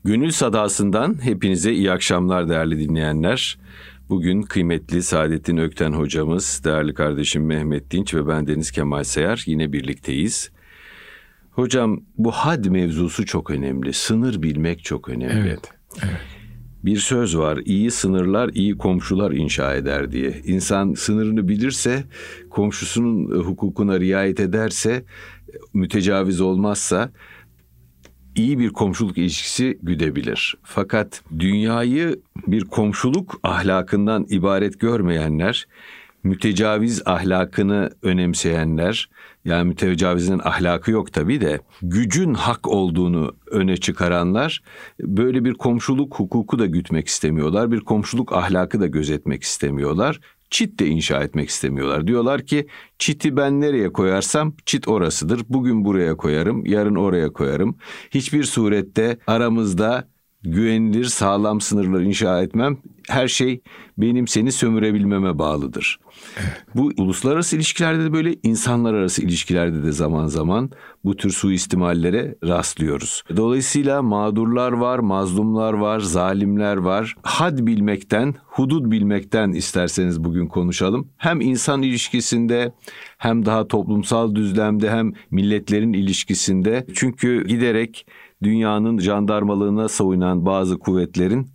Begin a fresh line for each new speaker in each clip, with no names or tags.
Gönül Sadası'ndan hepinize iyi akşamlar değerli dinleyenler. Bugün kıymetli Saadettin Ökten hocamız, değerli kardeşim Mehmet Dinç ve ben Deniz Kemal Sayar yine birlikteyiz. Hocam bu had mevzusu çok önemli. Sınır bilmek çok önemli.
Evet.
Bir söz var, iyi sınırlar iyi komşular inşa eder diye. İnsan sınırını bilirse, komşusunun hukukuna riayet ederse, mütecaviz olmazsa iyi bir komşuluk ilişkisi güdebilir. Fakat dünyayı bir komşuluk ahlakından ibaret görmeyenler, mütecaviz ahlakını önemseyenler, yani mütecavizin ahlakı yok tabii de gücün hak olduğunu öne çıkaranlar böyle bir komşuluk hukuku da gütmek istemiyorlar. Bir komşuluk ahlakı da gözetmek istemiyorlar. Çit de inşa etmek istemiyorlar. Diyorlar ki çiti ben nereye koyarsam çit orasıdır. Bugün buraya koyarım, yarın oraya koyarım. Hiçbir surette aramızda güvenilir, sağlam sınırlar inşa etmem. Her şey benim seni sömürebilmeme bağlıdır. Bu uluslararası ilişkilerde de böyle, insanlar arası ilişkilerde de zaman zaman bu tür suistimallere rastlıyoruz. Dolayısıyla mağdurlar var, mazlumlar var, zalimler var. Had bilmekten, hudud bilmekten isterseniz bugün konuşalım. Hem insan ilişkisinde, hem daha toplumsal düzlemde, hem milletlerin ilişkisinde. Çünkü giderek dünyanın jandarmalığına savunan bazı kuvvetlerin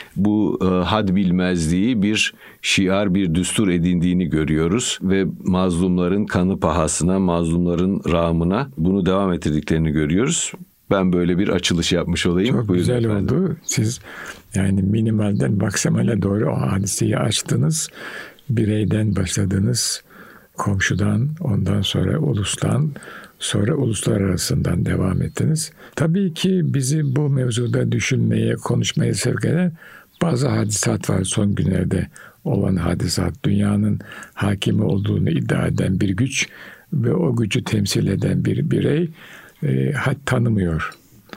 bu had bilmezliği bir şiar, bir düstur edindiğini görüyoruz ve mazlumların kanı pahasına, mazlumların rağmına bunu devam ettirdiklerini görüyoruz. Ben böyle bir açılış yapmış olayım.
Çok
Buyurun
güzel
efendim.
oldu. Siz yani minimalden maksimale doğru o hadiseyi açtınız. Bireyden başladınız, komşudan, ondan sonra ulustan, sonra uluslar arasından devam ettiniz. Tabii ki bizi bu mevzuda düşünmeye, konuşmaya sevk eden bazı hadisat var son günlerde olan hadisat. Dünyanın hakimi olduğunu iddia eden bir güç ve o gücü temsil eden bir birey had tanımıyor.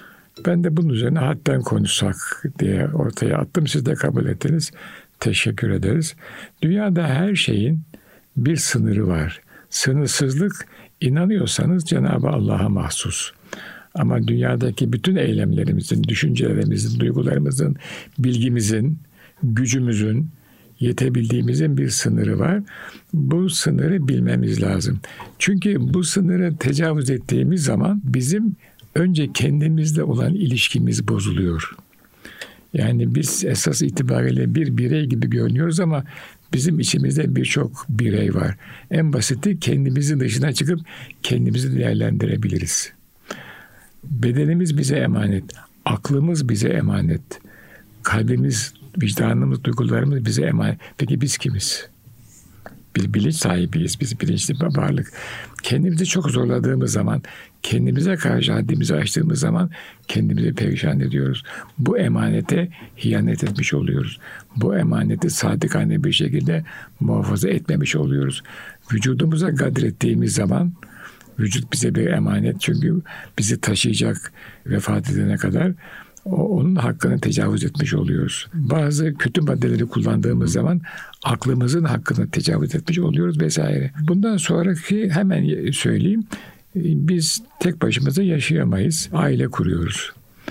Ben de bunun üzerine hadden konuşsak diye ortaya attım. Siz de kabul ettiniz. Teşekkür ederiz. Dünyada her şeyin bir sınırı var. Sınırsızlık, inanıyorsanız Cenab-ı Allah'a mahsus. Ama dünyadaki bütün eylemlerimizin, düşüncelerimizin, duygularımızın, bilgimizin, gücümüzün, yetebildiğimizin bir sınırı var. Bu sınırı bilmemiz lazım. Çünkü bu sınırı tecavüz ettiğimiz zaman bizim önce kendimizle olan ilişkimiz bozuluyor. Yani biz esas itibariyle bir birey gibi görünüyoruz ama bizim içimizde birçok birey var. En basiti kendimizin dışına çıkıp kendimizi değerlendirebiliriz. Bedenimiz bize emanet, aklımız bize emanet, kalbimiz, vicdanımız, duygularımız bize emanet. Peki biz kimiz? Bir bilinç sahibiyiz, biz bilinçli bir varlık. Kendimizi çok zorladığımız zaman, kendimize karşı haddimizi aştığımız zaman kendimizi perişan ediyoruz. Bu emanete hiyanet etmiş oluyoruz. Bu emaneti sadıkane bir şekilde muhafaza etmemiş oluyoruz. Vücudumuza gadrettiğimiz zaman, vücut bize bir emanet çünkü bizi taşıyacak vefat edene kadar, onun hakkını tecavüz etmiş oluyoruz. Bazı kötü maddeleri kullandığımız zaman aklımızın hakkını tecavüz etmiş oluyoruz vesaire. Bundan sonraki hemen söyleyeyim. Biz tek başımıza yaşayamayız. Aile kuruyoruz.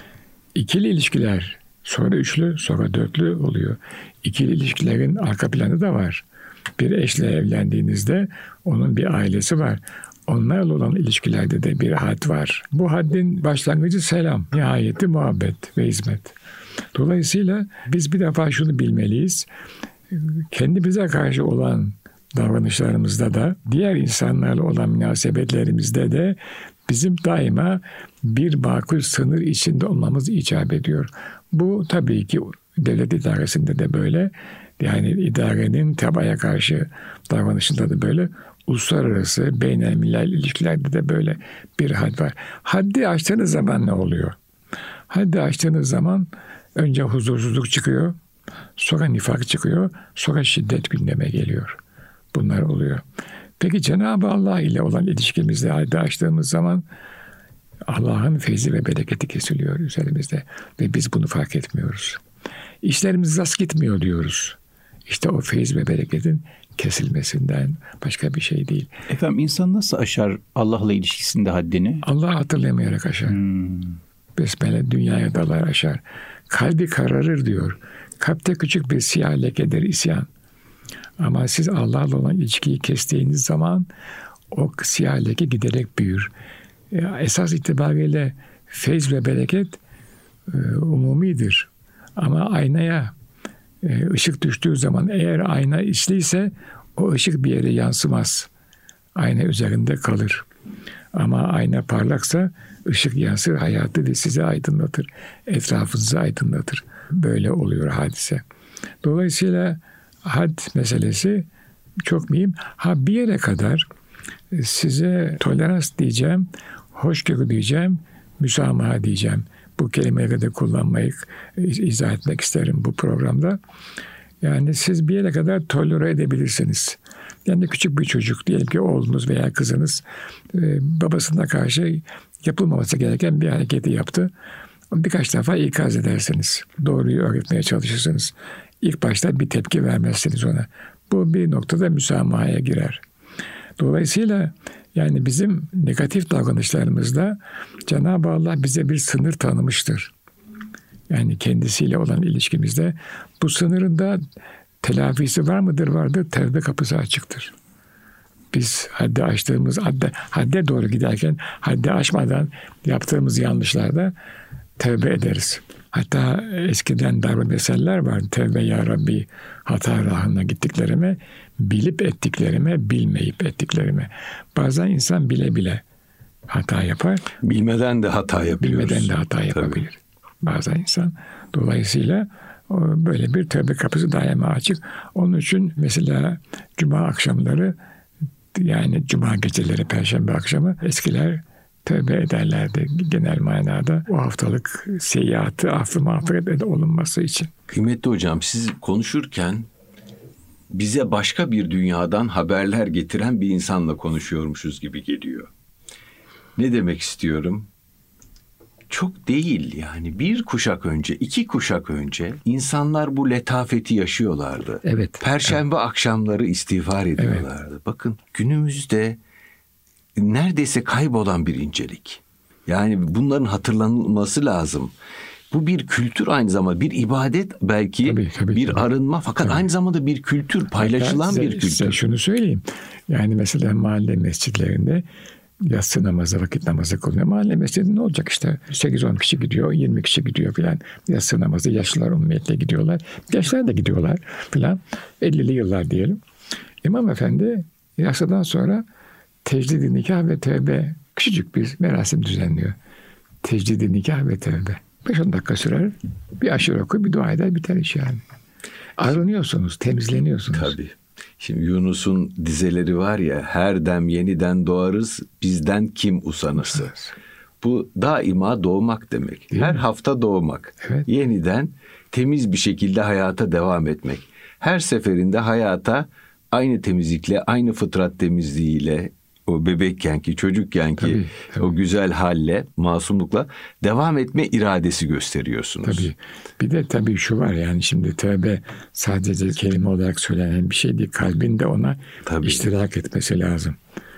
İkili ilişkiler, sonra üçlü, sonra dörtlü oluyor. İkili ilişkilerin arka planı da var. Bir eşle evlendiğinizde onun bir ailesi var. Onlarla olan ilişkilerde de bir had var. Bu haddin başlangıcı selam, nihayeti muhabbet ve hizmet. Dolayısıyla biz bir defa şunu bilmeliyiz. Kendimize karşı olan davranışlarımızda da, diğer insanlarla olan münasebetlerimizde de bizim daima bir makul sınır içinde olmamız icap ediyor. Bu tabii ki devlet idaresinde de böyle. Yani idarenin tabaya karşı davranışında da böyle. Uluslararası, beynelmilel ilişkilerde de böyle bir had var. Haddi aştığınız zaman ne oluyor? Haddi aştığınız zaman önce huzursuzluk çıkıyor, sonra nifak çıkıyor, sonra şiddet gündeme geliyor. Bunlar oluyor. Peki Cenab-ı Allah ile olan ilişkimizde haddi aştığımız zaman Allah'ın feyzi ve bereketi kesiliyor üzerimizde ve biz bunu fark etmiyoruz. İşlerimiz rast gitmiyor diyoruz. İşte o feyiz ve bereketin kesilmesinden başka bir şey değil.
Efendim insan nasıl aşar Allah'la ilişkisinde haddini?
Allah'ı hatırlamayarak aşar. besmele dünyaya dalar aşar. Kalbi kararır diyor. Kalpte küçük bir siyah lekedir isyan. Ama siz Allah'la olan ilişkiyi kestiğiniz zaman o siyah leke giderek büyür. Esas itibariyle feyz ve bereket umumidir. Ama aynaya ışık düştüğü zaman eğer ayna içliyse o ışık bir yere yansımaz. Ayna üzerinde kalır. Ama ayna parlaksa ışık yansır, hayatı ve sizi aydınlatır. Etrafınızı aydınlatır. Böyle oluyor hadise. Dolayısıyla had meselesi çok mühim. Bir yere kadar size tolerans diyeceğim, hoşgörü diyeceğim, müsamaha diyeceğim. Bu kelimeleri de kullanmayı izah etmek isterim bu programda. Yani siz bir yere kadar tolere edebilirsiniz. Yani küçük bir çocuk, diyelim ki oğlunuz veya kızınız babasına karşı yapılmaması gereken bir hareketi yaptı. Birkaç defa ikaz edersiniz. Doğruyu öğretmeye çalışırsınız. İlk başta bir tepki vermezsiniz ona. Bu bir noktada müsamahaya girer. Dolayısıyla yani bizim negatif davranışlarımızda Cenab-ı Allah bize bir sınır tanımıştır. Yani kendisiyle olan ilişkimizde bu sınırın da telafisi var mıdır? Vardır. Tevbe kapısı açıktır. Biz haddi aştığımız, hadde doğru giderken haddi aşmadan yaptığımız yanlışlarda tevbe ederiz. Hatta eskiden darbe meseller var. Tevbe ya Rabbi, hata rahına gittiklerime, bilip ettiklerime, bilmeyip ettiklerime. Bazen insan bile bile hata yapar.
Bilmeden de hata yapıyoruz.
Bilmeden de hata yapabilir. Tabii. Bazen insan. Dolayısıyla böyle bir tövbe kapısı daima açık. Onun için mesela cuma akşamları, yani cuma geceleri, perşembe akşamı eskiler tövbe ederlerdi genel manada. O haftalık seyyiatı affı mağfiret olunması için.
Kıymetli hocam, siz konuşurken bize başka bir dünyadan haberler getiren bir insanla konuşuyormuşuz gibi geliyor. Ne demek istiyorum? Çok değil yani, bir kuşak önce, 2 kuşak önce insanlar bu letafeti yaşıyorlardı.
Evet.
Perşembe akşamları istiğfar ediyorlardı. Evet. Bakın günümüzde neredeyse kaybolan bir incelik. Yani bunların hatırlanılması lazım. Bu bir kültür, aynı zamanda bir ibadet belki, tabii. Arınma, fakat aynı zamanda bir kültür, paylaşılan bir kültür.
Size şunu söyleyeyim. Yani mesela mahalle mescitlerinde yatsı namazı, vakit namazı kılınıyor. Mahalle mescidi ne olacak işte? 8-10 kişi gidiyor, 20 kişi gidiyor filan. Yatsı namazı, yaşlılar ummiyetle gidiyorlar. Gençler de gidiyorlar filan. 50'li yıllar diyelim. İmam Efendi yatsıdan sonra tecdid-i nikah ve tevbe, küçücük bir merasim düzenliyor. Tecdid-i nikah ve tevbe. 5-10 dakika sürer. Bir aşırı oku, bir dua eder, biter iş yani. Arınıyorsunuz, temizleniyorsunuz.
Tabii. Şimdi Yunus'un dizeleri var ya, her dem yeniden doğarız, bizden kim usanırsa. Bu daima doğmak demek. Değil her mi? Hafta doğmak. Evet. Yeniden temiz bir şekilde hayata devam etmek. Her seferinde hayata aynı temizlikle, aynı fıtrat temizliğiyle, o bebekkenki, çocukkenki tabii. O güzel halle, masumlukla devam etme iradesi gösteriyorsunuz.
Tabii. Bir de tabii şu var, yani şimdi tövbe sadece kelime olarak söylenen bir şey değil. Kalbin de ona tabii. iştirak etmesi lazım.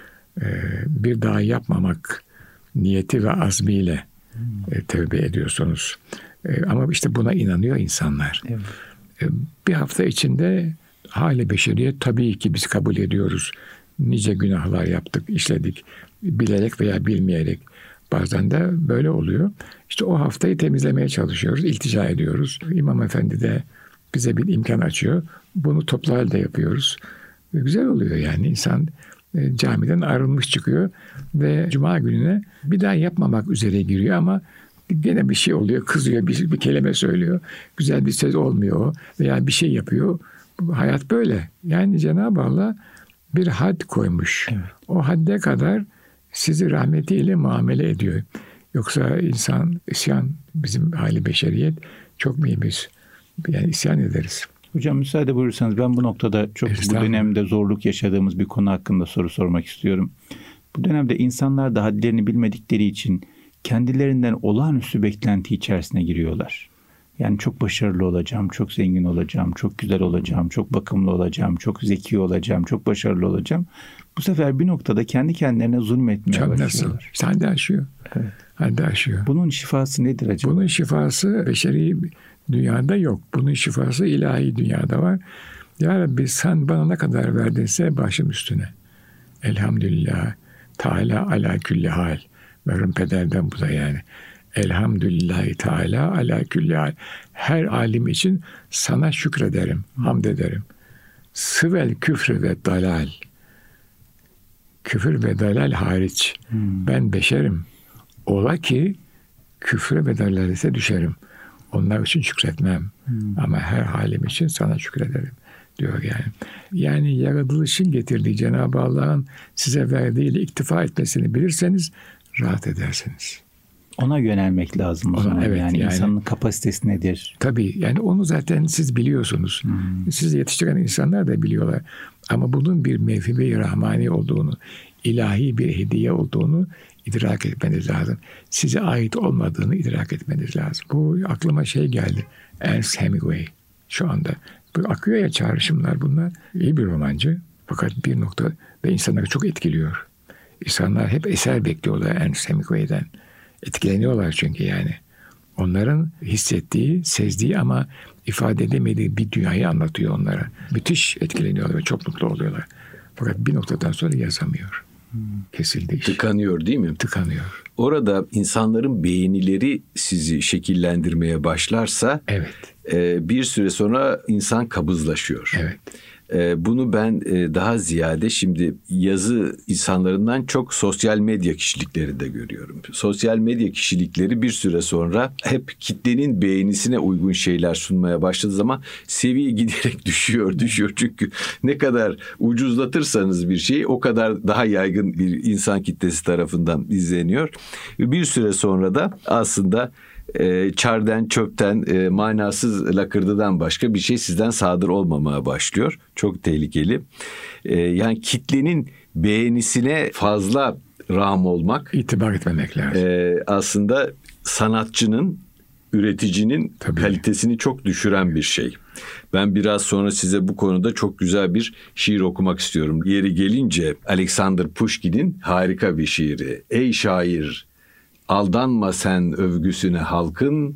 Bir daha yapmamak niyeti ve azmiyle tövbe ediyorsunuz. Ama işte buna inanıyor insanlar. Evet. Bir hafta içinde hali beşeriyet tabii ki biz kabul ediyoruz. Nice günahlar yaptık, işledik. Bilerek veya bilmeyerek. Bazen de böyle oluyor. İşte o haftayı temizlemeye çalışıyoruz, iltica ediyoruz. İmam Efendi de bize bir imkan açıyor. Bunu toplu halde yapıyoruz. Güzel oluyor yani. İnsan camiden arınmış çıkıyor ve cuma gününe bir daha yapmamak üzere giriyor ama gene bir şey oluyor, kızıyor, bir kelime söylüyor. Güzel bir söz olmuyor o veya bir şey yapıyor. Hayat böyle. Yani Cenab-ı Allah bir had koymuş. Evet. O hadde kadar sizi rahmetiyle muamele ediyor. Yoksa insan, isyan, bizim hali beşeriyet çok mühimiz. Yani isyan ederiz.
Hocam müsaade buyurursanız ben bu noktada çok bu dönemde zorluk yaşadığımız bir konu hakkında soru sormak istiyorum. Bu dönemde insanlar da hadlerini bilmedikleri için kendilerinden olağanüstü beklenti içerisine giriyorlar. Yani çok başarılı olacağım, çok zengin olacağım, çok güzel olacağım, çok bakımlı olacağım, çok zeki olacağım, çok başarılı olacağım. Bu sefer bir noktada kendi kendilerine zulmetmeye başlıyorlar.
Nasıl? İşte haddi aşıyor.
Evet.
Haddi aşıyor.
Bunun şifası nedir acaba?
Bunun şifası beşeri dünyada yok. Bunun şifası ilahi dünyada var. Ya Rabbi sen bana ne kadar verdinse başım üstüne. Elhamdülillah. Teala ala külli hal. Merhum pederden bu da yani. Elhamdülillahi Teala ala külli hal. Her alim için sana şükrederim, hamd ederim. Sıvel küfrü ve dalal. Küfür ve dalal hariç. Ben beşerim. Ola ki küfre ve dalalete düşerim. Onlar için şükretmem. Ama her halim için sana şükrederim diyor yani. Yani yaratılışın getirdiği Cenab-ı Allah'ın size verdiğiyle iktifa etmesini bilirseniz rahat edersiniz.
Ona yönelmek lazım o zaman.
Evet,
yani insanın kapasitesi nedir?
Tabii yani onu zaten siz biliyorsunuz. Sizi yetiştiren insanlar da biliyorlar. Ama bunun bir mevhibe-i rahmani olduğunu, ilahi bir hediye olduğunu idrak etmeniz lazım. Size ait olmadığını idrak etmeniz lazım. Bu aklıma geldi. Ernest Hemingway şu anda. Bu akıyor ya çağrışımlar bunlar. İyi bir romancı. Fakat bir nokta ve insanları çok etkiliyor. İnsanlar hep eser bekliyorlar Ernest Hemingway'den. Etkileniyorlar çünkü yani. Onların hissettiği, sezdiği ama ifade edemediği bir dünyayı anlatıyor onlara. Müthiş etkileniyorlar ve çok mutlu oluyorlar. Fakat bir noktadan sonra yazamıyor. Kesildi iş.
Tıkanıyor değil mi?
Tıkanıyor.
Orada insanların beğenileri sizi şekillendirmeye başlarsa bir süre sonra insan kabızlaşıyor.
Evet.
Bunu ben daha ziyade şimdi yazı insanlarından çok sosyal medya kişiliklerinde görüyorum. Sosyal medya kişilikleri bir süre sonra hep kitlenin beğenisine uygun şeyler sunmaya başladığı zaman seviye giderek düşüyor. Çünkü ne kadar ucuzlatırsanız bir şeyi o kadar daha yaygın bir insan kitlesi tarafından izleniyor. Bir süre sonra da aslında çarden, çöpten, manasız lakırdıdan başka bir şey sizden sadır olmamaya başlıyor. Çok tehlikeli. Yani kitlenin beğenisine fazla rağm olmak,
İtibar etmemek lazım.
Aslında sanatçının, üreticinin kalitesini çok düşüren bir şey. Ben biraz sonra size bu konuda çok güzel bir şiir okumak istiyorum. Yeri gelince Alexander Pushkin'in harika bir şiiri. Ey şair, aldanma sen övgüsüne halkın,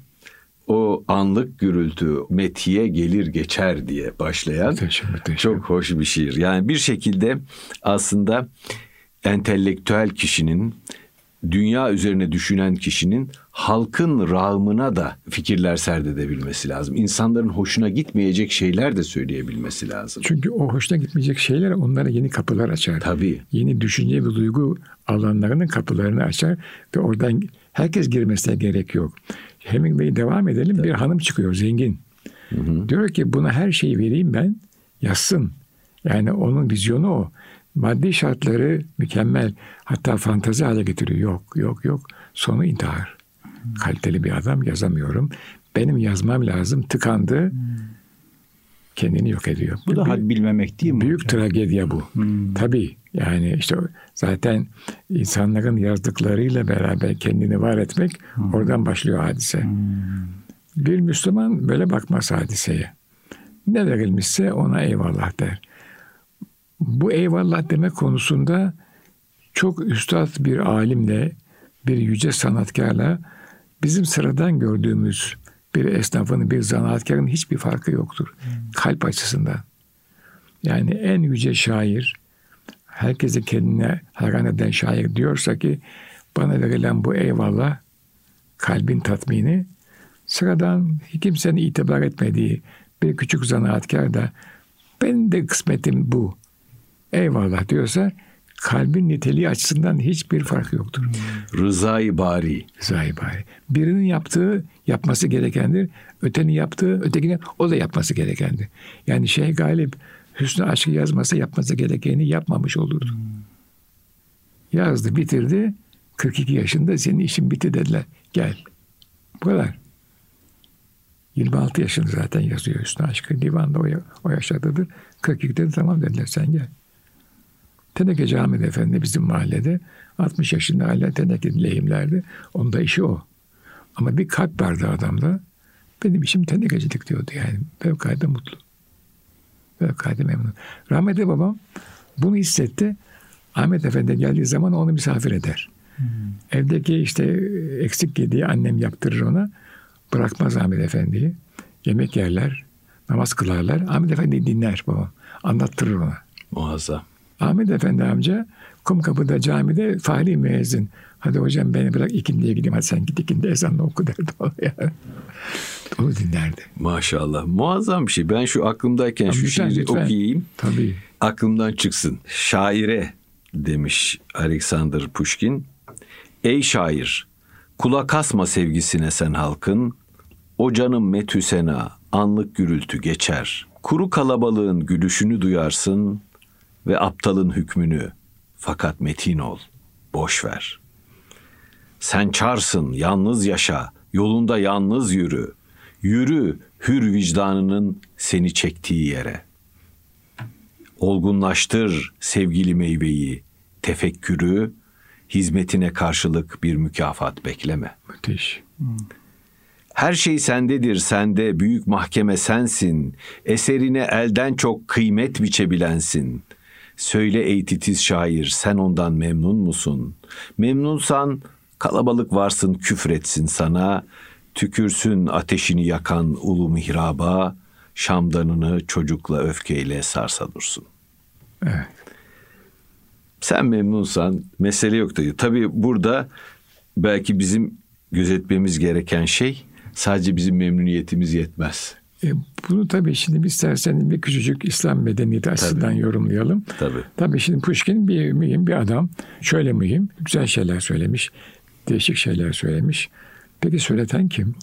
o anlık gürültü metiye gelir geçer diye başlayan
Müthiş.
çok hoş bir şiir. Yani bir şekilde aslında entelektüel kişinin, dünya üzerine düşünen kişinin halkın rağmına da fikirler serdedebilmesi lazım. İnsanların hoşuna gitmeyecek şeyler de söyleyebilmesi lazım.
Çünkü o hoşuna gitmeyecek şeyler onlara yeni kapılar açar.
Tabii.
Yeni düşünce ve duygu alanlarının kapılarını açar ve oradan herkes girmesine gerek yok. Hemingway'e devam edelim. Tabii. Bir hanım çıkıyor zengin. Diyor ki buna her şeyi vereyim ben, yazsın. Yani onun vizyonu o. Maddi şartları mükemmel. Hatta fantazi hale getiriyor. Yok. Sonu intihar. Kaliteli bir adam, yazamıyorum. Benim yazmam lazım. Tıkandı. Kendini yok ediyor.
Bu da had bilmemek değil mi?
Büyük tragedya bu. Tabii. Yani işte zaten insanların yazdıklarıyla beraber kendini var etmek oradan başlıyor hadise. Bir Müslüman böyle bakmaz hadiseye. Ne verilmişse ona eyvallah der. Bu eyvallah demek konusunda çok üstad bir alimle, bir yüce sanatkarla bizim sıradan gördüğümüz bir esnafın, bir zanaatkarın hiçbir farkı yoktur. Kalp açısından. Yani en yüce şair, herkese kendine hayran eden şair diyorsa ki bana verilen bu eyvallah, kalbin tatmini, sıradan kimsenin itibar etmediği bir küçük zanaatkar da benim de kısmetim bu, eyvallah diyorsa kalbin niteliği açısından hiçbir fark yoktur.
Rızayı bari.
Birinin yaptığı yapması gerekendir. Ötenin yaptığı ötekinin o da yapması gerekendir. Yani Şeyh Galip Hüsnü Aşk'ı yazmasa yapması gerekeni yapmamış olurdu. Yazdı, bitirdi. 42 yaşında senin işin bitti dediler. Gel. Bu kadar. 26 yaşında zaten yazıyor Hüsnü Aşk'ı. Divanda o yaştadır. 42'de tamam dediler sen gel. Teneke Camii Efendi bizim mahallede 60 yaşında hala teneke lehimlerdi. Onun da işi o. Ama bir kalp vardı adamda. Benim işim tenekecilik diyordu yani. Fevkalade mutlu. Fevkalade memnun. Rahmetli babam bunu hissetti. Ahmet Efendi geldiği zaman onu misafir eder. Evdeki işte eksik yediği annem yaptırır ona. Bırakmaz Ahmet Efendi'yi. Yemek yerler, namaz kılarlar. Ahmet Efendi dinler babam. Anlattırır ona.
Muazzam.
Ahmet Efendi amca Kumkapı'da camide fahri müezzin. Hadi hocam beni bırak ikindiye gideyim. Hadi sen git ikindi ezanla oku derdi. Yani. Onu dinlerdi.
Maşallah. Muazzam bir şey. Ben şu aklımdayken şu şiiri okuyayım.
Tabii.
Aklımdan çıksın. Şaire demiş Alexander Pushkin. Ey şair, kulak asma sevgisine sen halkın. O canım metüsena, anlık gürültü geçer. Kuru kalabalığın gülüşünü duyarsın ve aptalın hükmünü. Fakat metin ol, boş ver. Sen çarsın, yalnız yaşa, yolunda yalnız yürü. Yürü hür vicdanının seni çektiği yere. Olgunlaştır sevgili meyveyi, tefekkürü, hizmetine karşılık bir mükafat bekleme.
Müthiş.
Her şey sendedir, sende büyük mahkeme sensin. Eserine elden çok kıymet biçebilensin. Söyle ey titiz şair, sen ondan memnun musun? Memnunsan kalabalık varsın küfretsin sana. Tükürsün ateşini yakan ulu mihraba. Şamdanını çocukla öfkeyle sarsa dursun.
Evet.
Sen memnunsan mesele yok dedi. Tabii burada belki bizim gözetmemiz gereken şey sadece bizim memnuniyetimiz yetmez.
Bunu tabii şimdi isterseniz bir küçücük İslam medeniyeti açısından yorumlayalım. Tabii şimdi Pushkin bir mühim bir adam. Şöyle mühim, güzel şeyler söylemiş, değişik şeyler söylemiş. Peki söyleten kim?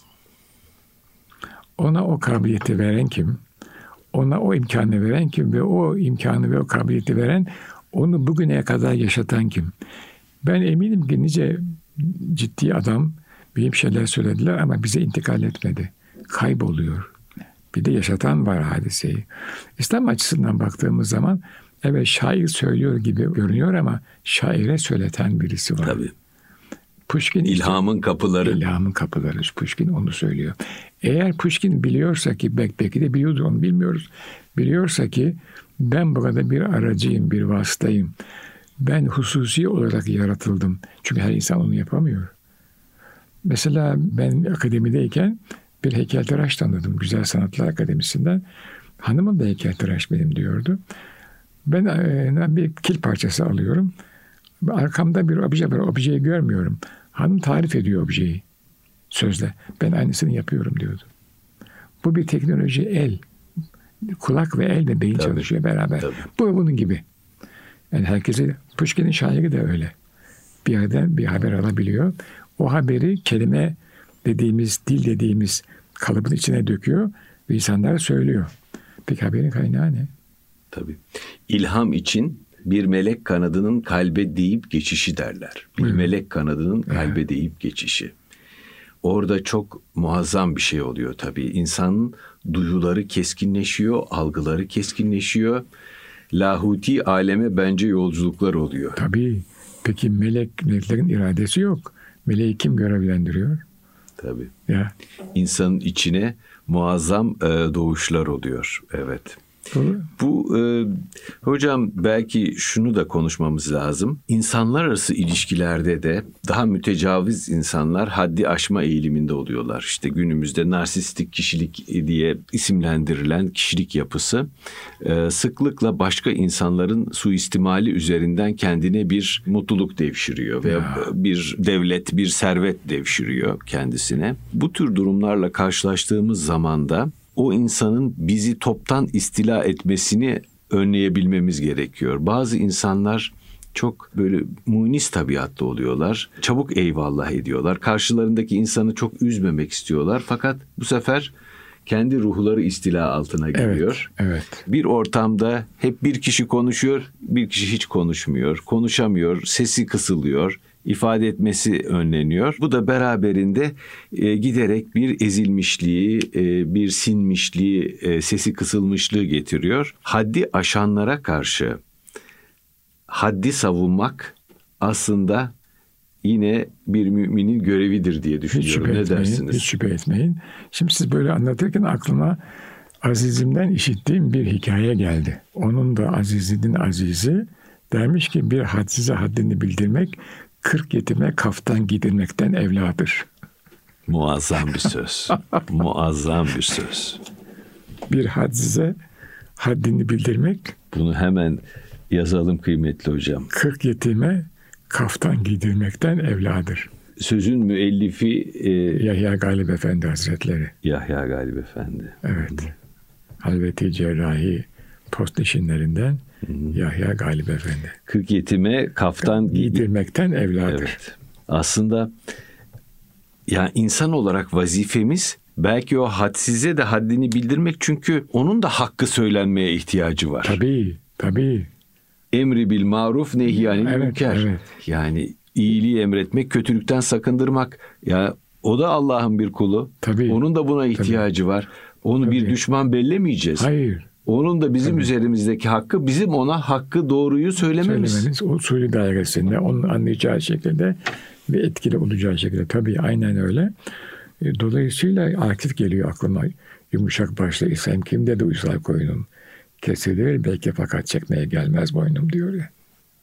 Ona o kabiliyeti veren kim? Ona o imkanı veren kim? Ve o imkanı ve o kabiliyeti veren, onu bugüne kadar yaşatan kim? Ben eminim ki nice ciddi adam mühim şeyler söylediler ama bize intikal etmedi. Kayboluyor. Bir de yaşatan var hadiseyi. İslam açısından baktığımız zaman evet şair söylüyor gibi görünüyor ama şaire söyleten birisi var.
Tabii.
Pushkin
İlhamın kapıları.
İlhamın kapıları. Pushkin onu söylüyor. Eğer Pushkin biliyorsa ki belki de biliyordur, onu bilmiyoruz. Biliyorsa ki ben burada bir aracıyım, bir vasıtayım. Ben hususi olarak yaratıldım. Çünkü her insan onu yapamıyor. Mesela ben akademideyken bir heykeltıraş tanıdım. Güzel Sanatlar Akademisi'nden. Hanımım da heykeltıraş benim diyordu. Ben bir kil parçası alıyorum. Arkamda bir obje var. Objeyi görmüyorum. Hanım tarif ediyor objeyi. Sözle. Ben aynısını yapıyorum diyordu. Bu bir teknoloji, el. Kulak ve el ve beyin çalışıyor beraber.
Tabii.
Bu bunun gibi. Yani herkese, Pushkin'in şairi de öyle. Bir yerden bir haber alabiliyor. O haberi kelime dediğimiz, dil dediğimiz kalıbın içine döküyor ve insanlara söylüyor. Peki haberin kaynağı ne?
Tabii. İlham için bir melek kanadının kalbe değip geçişi derler. Bir melek kanadının kalbe değip geçişi. Orada çok muazzam bir şey oluyor tabii. İnsanın duyuları keskinleşiyor, algıları keskinleşiyor. Lahuti aleme bence yolculuklar oluyor.
Tabii. Peki meleklerin iradesi yok. Meleği kim görevlendiriyor?
Tabii.
Ya.
İnsanın içine muazzam doğuşlar oluyor. Evet. Bu hocam belki şunu da konuşmamız lazım. İnsanlar arası ilişkilerde de daha mütecaviz insanlar haddi aşma eğiliminde oluyorlar. İşte günümüzde narsistik kişilik diye isimlendirilen kişilik yapısı sıklıkla başka insanların suistimali üzerinden kendine bir mutluluk devşiriyor ve bir devlet, bir servet devşiriyor kendisine. Bu tür durumlarla karşılaştığımız zaman da o insanın bizi toptan istila etmesini önleyebilmemiz gerekiyor. Bazı insanlar çok böyle munis tabiatlı oluyorlar. Çabuk eyvallah ediyorlar. Karşılarındaki insanı çok üzmemek istiyorlar. Fakat bu sefer kendi ruhları istila altına giriyor.
Evet.
Bir ortamda hep bir kişi konuşuyor, bir kişi hiç konuşmuyor. Konuşamıyor, sesi kısılıyor. ifade etmesi önleniyor. Bu da beraberinde giderek bir ezilmişliği, bir sinmişliği, sesi kısılmışlığı getiriyor. Haddi aşanlara karşı haddi savunmak aslında yine bir müminin görevidir diye düşünüyorum. Ne dersiniz?
Hiç şüphe etmeyin. Şimdi siz böyle anlatırken aklıma azizimden işittiğim bir hikaye geldi. Onun da azizinin azizi Dermiş ki bir hadsize haddini bildirmek 40 yetime kaftan giydirmekten evladır.
Muazzam bir söz. Muazzam bir söz.
Bir hadsize haddini bildirmek.
Bunu hemen yazalım kıymetli hocam.
40 yetime kaftan giydirmekten evladır.
Sözün müellifi
Yahya Galip Efendi Hazretleri.
Yahya Galip Efendi.
Evet. Halveti Cerrahi post işinlerinden Yahya Galip Efendi.
40 yetime kaftan
giydirmekten evladır.
Evet. Aslında yani insan olarak vazifemiz belki o hadsize de haddini bildirmek, çünkü onun da hakkı söylenmeye ihtiyacı var.
Tabii.
Emri bil maruf nehyanil
evet,
münker.
Evet.
Yani iyiliği emretmek, kötülükten sakındırmak. Ya o da Allah'ın bir kulu.
Tabii.
Onun da buna ihtiyacı var. Onu bir düşman bellemeyeceğiz.
Hayır.
Onun da bizim üzerimizdeki hakkı, bizim ona hakkı doğruyu söylememiz.
O usulü dairesinde, onun anlayacağı şekilde ve etkili olacağı şekilde. Tabii aynen öyle. Dolayısıyla akif geliyor aklıma. Yumuşak başlı İslam kimde de uysal koyunum. Kesilir belki fakat çekmeye gelmez boynum diyor ya.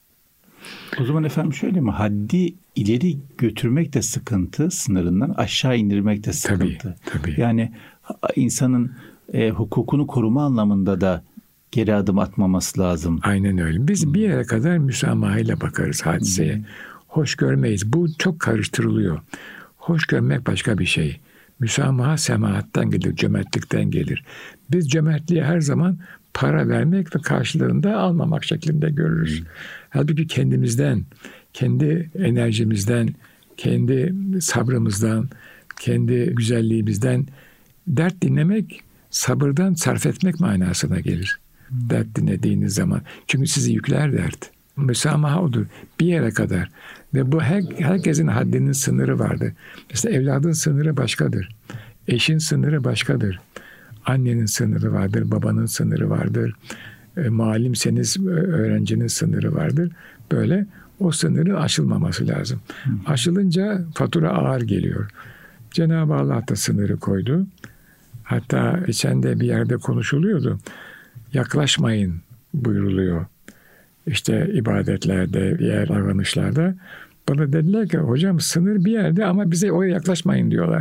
O zaman efendim şöyle mi? Haddi ileri götürmek de sıkıntı, sınırından aşağı indirmek de sıkıntı.
Tabii.
Yani insanın hukukunu koruma anlamında da geri adım atmaması lazım.
Aynen öyle. Biz bir yere kadar müsamahayla bakarız hadiseye. Hoş görmeyiz. Bu çok karıştırılıyor. Hoş görmek başka bir şey. Müsamaha semahattan gelir, cömertlikten gelir. Biz cömertliği her zaman para vermek ve karşılığında almamak şeklinde görürüz. Halbuki kendimizden, kendi enerjimizden, kendi sabrımızdan, kendi güzelliğimizden dert dinlemek, sabırdan sarf etmek manasına gelir. Dert dinlediğiniz zaman. Çünkü sizi yükler dert. Müsamaha odur. Bir yere kadar. Ve bu herkesin haddinin sınırı vardır. Mesela evladın sınırı başkadır. Eşin sınırı başkadır. Annenin sınırı vardır. Babanın sınırı vardır. Muallimseniz öğrencinin sınırı vardır. Böyle o sınırın aşılmaması lazım. Aşılınca fatura ağır geliyor. Cenab-ı Allah da sınırı koydu. Hatta geçen de bir yerde konuşuluyordu. Yaklaşmayın buyruluyor. İşte ibadetlerde, diğer davranışlarda. Bana dediler ki hocam sınır bir yerde ama bize oraya yaklaşmayın diyorlar.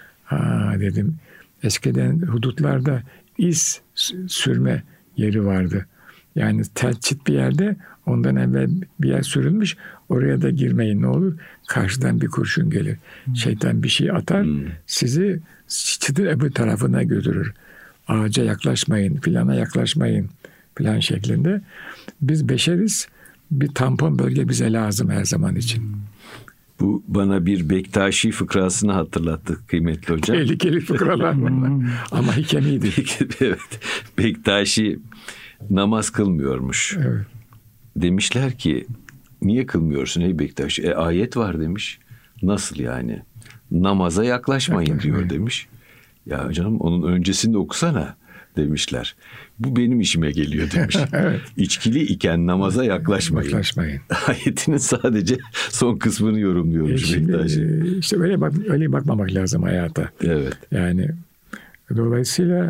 Dedim. Eskiden hudutlarda iz sürme yeri vardı. Yani telçit bir yerde, ondan evvel bir yer sürülmüş. Oraya da girmeyin ne olur. Karşıdan bir kurşun gelir. Şeytan bir şey atar. Sizi çıtır öbür tarafına götürür. Ağaca yaklaşmayın, filana yaklaşmayın filan şeklinde. Biz beşeriz. Bir tampon bölge bize lazım her zaman için.
Bu bana bir Bektaşi fıkrasını hatırlattı kıymetli hocam.
Tehlikeli fıkralar bunlar. Ama hikemiydi.
Evet. Bektaşi namaz kılmıyormuş.
Evet.
Demişler ki niye kılmıyorsun ey Bektaşi? Ayet var demiş. Nasıl yani? Namaza yaklaşmayın diyor demiş. Ya canım onun öncesinde okusana demişler. Bu benim işime geliyor demiş.
Evet.
İçkili iken namaza yaklaşmayın. Ayetinin sadece son kısmını yorumluyormuş Bektaşi.
İşte öyle bakmamak lazım hayata.
Evet.
Yani dolayısıyla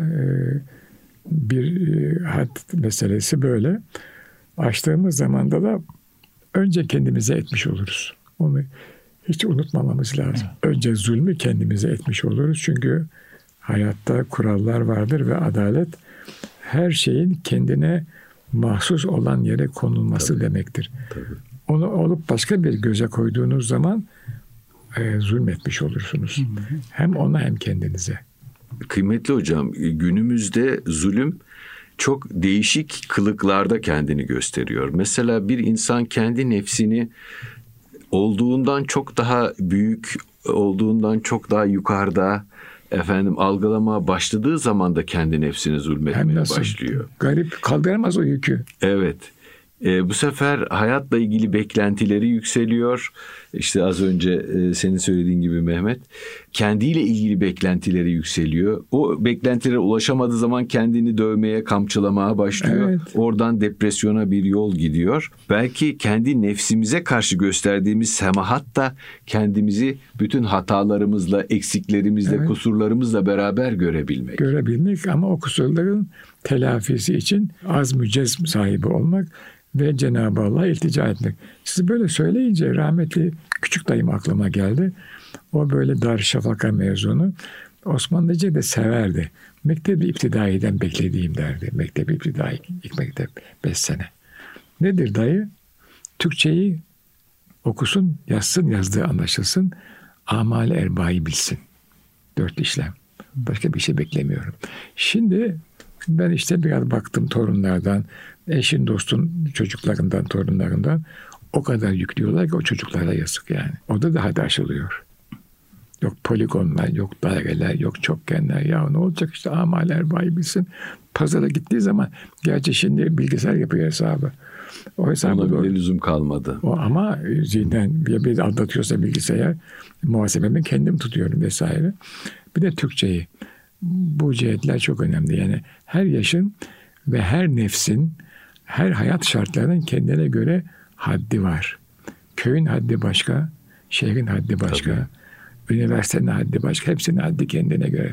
bir had meselesi böyle. Açtığımız zamanda da önce kendimize etmiş oluruz. Onu hiç unutmamamız lazım. Önce zulmü kendimize etmiş oluruz. Çünkü hayatta kurallar vardır ve adalet her şeyin kendine mahsus olan yere konulması demektir.
Tabii.
Onu olup başka bir göze koyduğunuz zaman zulmetmiş olursunuz. Hem ona hem kendinize.
Kıymetli hocam, günümüzde zulüm çok değişik kılıklarda kendini gösteriyor. Mesela bir insan kendi nefsini olduğundan çok daha büyük, olduğundan çok daha yukarıda algılamaya başladığı zaman da kendi nefsini zulmetmeye başlıyor.
Garip, kaldıramaz o yükü.
Evet. Bu sefer hayatla ilgili beklentileri yükseliyor. İşte az önce senin söylediğin gibi Mehmet, kendiyle ilgili beklentileri yükseliyor. O beklentilere ulaşamadığı zaman kendini dövmeye, kamçılamaya başlıyor.
Evet.
Oradan depresyona bir yol gidiyor. Belki kendi nefsimize karşı gösterdiğimiz semahat da kendimizi bütün hatalarımızla, eksiklerimizle, kusurlarımızla beraber görebilmek.
Görebilmek ama o kusurların telafisi için azm-ı cezm sahibi olmak ve Cenab-ı Allah'a iltica etmek. Siz böyle söyleyince rahmetli küçük dayım aklıma geldi. O böyle Darüşşafaka mezunu. Osmanlıca da severdi. Mektebi İptidai'den beklediğim derdi. Mektebi İptidai, ilk mektep 5 sene. Nedir dayı? Türkçeyi okusun, yazsın, yazdığı anlaşılsın. Amal erbayı bilsin. 4 işlem. Başka bir şey beklemiyorum. Şimdi ben işte biraz baktım torunlardan, eşin dostun çocuklarından, torunlarından o kadar yüklüyorlar ki o çocuklara yazık yani. Orada daha da aşılıyor. Yok poligonlar, yok daireler, yok çokgenler. Ya ne olacak işte amal erbayı bilsin. Pazara gittiği zaman, gerçi şimdi bilgisayar yapıyor hesabı. O hesabı
ona bile lüzum kalmadı.
O ama zihnen bir anlatıyorsa bilgisayar, muhasebemi kendim tutuyorum vesaire. Bir de Türkçeyi. Bu cihetler çok önemli. Yani her yaşın ve her nefsin, her hayat şartlarının kendine göre haddi var. Köyün haddi başka, şehrin haddi başka, tabii, üniversitenin haddi başka. Hepsinin haddi kendine göre.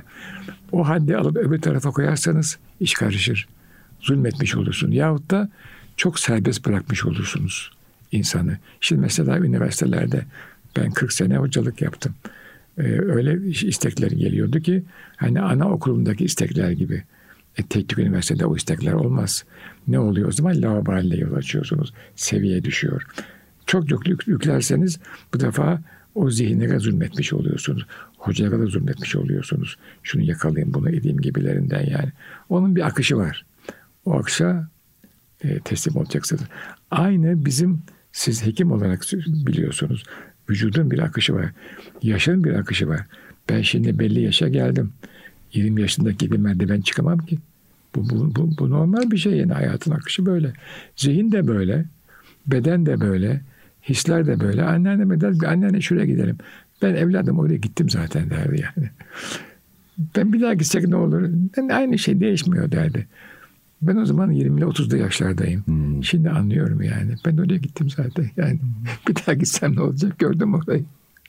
O haddi alıp öbür tarafa koyarsanız iş karışır. Zulmetmiş olursun. Yahut da çok serbest bırakmış olursunuz insanı. Şimdi mesela üniversitelerde ben 40 sene hocalık yaptım. Öyle istekler geliyordu ki hani anaokulundaki istekler gibi. Teknik üniversitede o istekler olmaz. Ne oluyor o zaman? Laubali'yle yol açıyorsunuz. Seviye düşüyor. Çok yüklerseniz bu defa o zihnine zulmetmiş oluyorsunuz. Hocaya da zulmetmiş oluyorsunuz. Şunu yakalayayım, bunu edeyim gibilerinden yani. Onun bir akışı var. O akışa teslim olacaksınız. Aynı bizim, siz hekim olarak biliyorsunuz. Vücudun bir akışı var. Yaşın bir akışı var. Ben şimdi belli yaşa geldim. 20 yaşındaki bir merdiven çıkamam ki. Bu normal bir şey yani, hayatın akışı böyle. Zihin de böyle. Beden de böyle. Hisler de böyle. Anneanneme der, anneanne şuraya gidelim. Ben evladım oraya gittim zaten derdi yani. Ben bir daha gitsek ne olur? Aynı şey değişmiyor derdi. Ben o zaman 20'li 30'da yaşlardayım. Şimdi anlıyorum yani. Ben oraya gittim zaten. Yani bir daha gitsem ne olacak? Gördüm orayı.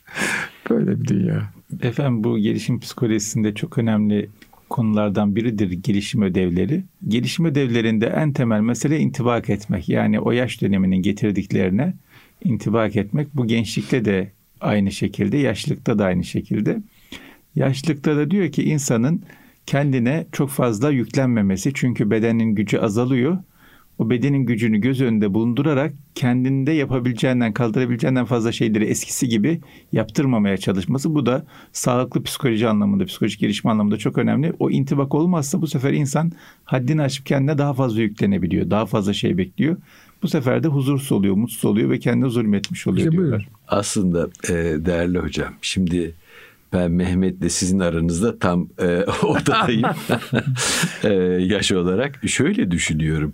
Böyle bir dünya.
Efendim bu gelişim psikolojisinde çok önemli konulardan biridir gelişim ödevleri. Gelişim ödevlerinde en temel mesele intibak etmek. Yani o yaş döneminin getirdiklerine intibak etmek. Bu gençlikte de aynı şekilde, yaşlılıkta da aynı şekilde. Yaşlılıkta da diyor ki insanın kendine çok fazla yüklenmemesi. Çünkü bedenin gücü azalıyor. O bedenin gücünü göz önünde bulundurarak kendinde yapabileceğinden, kaldırabileceğinden fazla şeyleri eskisi gibi yaptırmamaya çalışması. Bu da sağlıklı psikoloji anlamında, psikolojik gelişme anlamında çok önemli. O intibak olmazsa bu sefer insan haddini aşıp kendine daha fazla yüklenebiliyor. Daha fazla şey bekliyor. Bu sefer de huzursuz oluyor, mutsuz oluyor ve kendine zulmetmiş oluyor diyorlar.
Aslında değerli hocam, şimdi ben Mehmet'le sizin aranızda tam ortadayım yaş olarak. Şöyle düşünüyorum.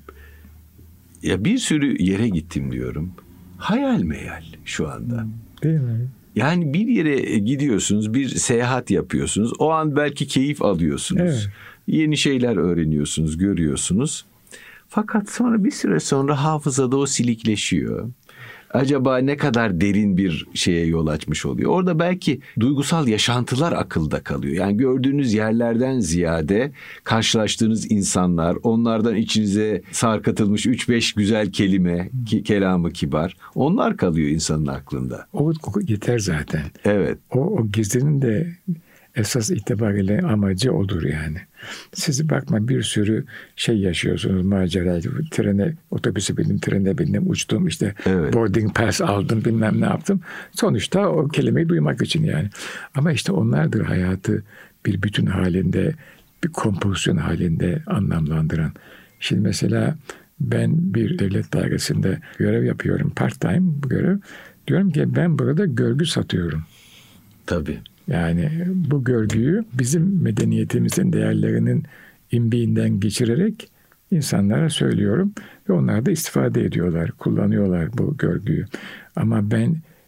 Ya bir sürü yere gittim diyorum. Hayal meyal şu anda.
Değil mi?
Yani bir yere gidiyorsunuz, bir seyahat yapıyorsunuz. O an belki keyif alıyorsunuz.
Evet.
Yeni şeyler öğreniyorsunuz, görüyorsunuz. Fakat sonra bir süre sonra hafızada o silikleşiyor. Acaba ne kadar derin bir şeye yol açmış oluyor? Orada belki duygusal yaşantılar akılda kalıyor. Yani gördüğünüz yerlerden ziyade karşılaştığınız insanlar, onlardan içinize sarkıtılmış 3-5 güzel kelime, kelamı kibar. Onlar kalıyor insanın aklında.
O yeter zaten.
Evet.
O gezinin de esas itibariyle amacı odur yani. Siz bakma bir sürü şey yaşıyorsunuz, macera. Trene, otobüse bindim, trene bindim, uçtum, işte evet, boarding pass aldım, bilmem ne yaptım. Sonuçta o kelimeyi duymak için yani. Ama işte onlardır hayatı bir bütün halinde, bir kompozisyon halinde anlamlandıran. Şimdi mesela ben bir devlet dairesinde görev yapıyorum, part time bu görev. Diyorum ki ben burada görgü satıyorum.
Tabii.
Yani bu görgüyü bizim medeniyetimizin değerlerinin imbiğinden geçirerek insanlara söylüyorum ve onlar da istifade ediyorlar, kullanıyorlar bu görgüyü. Ama ben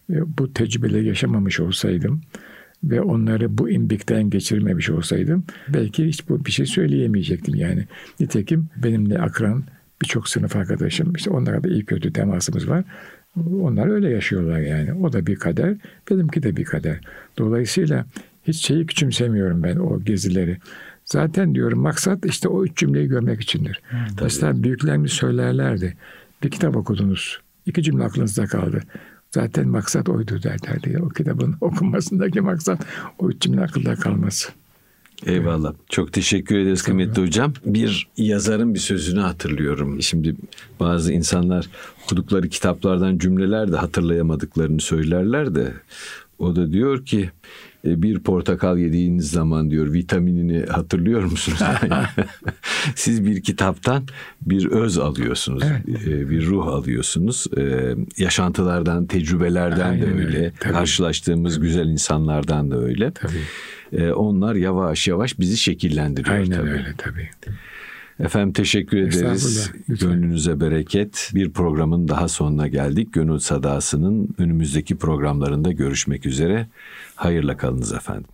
bu tecrübeleri yaşamamış olsaydım ve onları bu imbikten geçirmemiş olsaydım belki hiç bu bir şey söyleyemeyecektim yani. Nitekim benimle akran birçok sınıf arkadaşım, işte onlara da iyi kötü temasımız var. Onlar öyle yaşıyorlar yani. O da bir kader, benimki de bir kader. Dolayısıyla hiç şeyi küçümsemiyorum ben o gezileri. Zaten diyorum maksat işte o 3 cümleyi görmek içindir. Mesela büyüklerimiz söylerlerdi. Bir kitap okudunuz. 2 cümle aklınızda kaldı. Zaten maksat oydu derlerdi ya. O kitabın okunmasındaki maksat o 3 cümle akılda kalması.
Eyvallah. Çok teşekkür ederiz kıymetli hocam. Bir yazarın bir sözünü hatırlıyorum. Şimdi bazı insanlar okudukları kitaplardan cümleler de hatırlayamadıklarını söylerler de o da diyor ki bir portakal yediğiniz zaman diyor vitaminini hatırlıyor musunuz? Siz bir kitaptan bir öz alıyorsunuz. Evet. Bir ruh alıyorsunuz. Yaşantılardan, tecrübelerden aynen de öyle. Tabii. Karşılaştığımız güzel insanlardan da öyle. Tabii. Onlar yavaş yavaş bizi şekillendiriyor.
Aynen
tabii.
Öyle tabii.
Efendim teşekkür ederiz. Gönlünüze bereket. Bir programın daha sonuna geldik. Gönül Sadası'nın önümüzdeki programlarında görüşmek üzere. Hayırla kalınız efendim.